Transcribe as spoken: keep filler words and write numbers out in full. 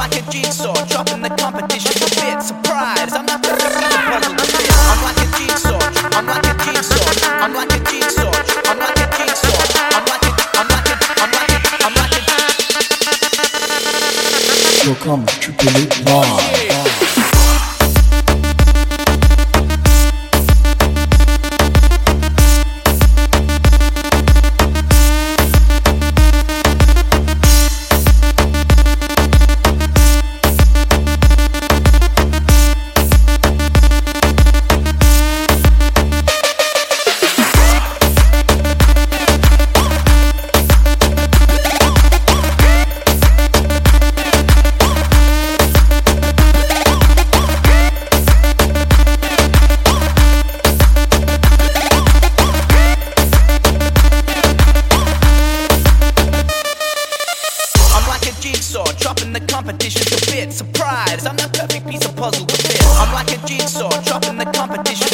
like a jigsaw, dropping the competition to bits. Surprise, I'm not the piece of puzzle to fit. I'm like a jigsaw, I'm like a jigsaw, I'm like a jigsaw, I'm like a jigsaw, I'm like a, I'm like a, I'm like a, I'm like a. So come triple it live. Jigsaw, dropping the competition to bits. Surprise, I'm the perfect piece of puzzle to fit. I'm like a jigsaw, dropping the competition